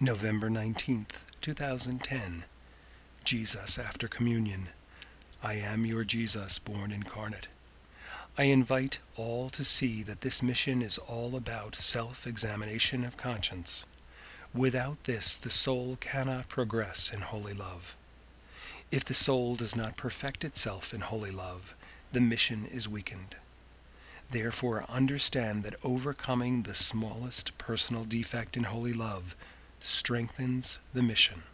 November 19th, 2010. Jesus after Communion. I am your Jesus born incarnate. I invite all to see that this mission is all about self-examination of conscience. Without this, the soul cannot progress in holy love. If the soul does not perfect itself in holy love, the mission is weakened. Therefore, understand that overcoming the smallest personal defect in holy love strengthens the mission.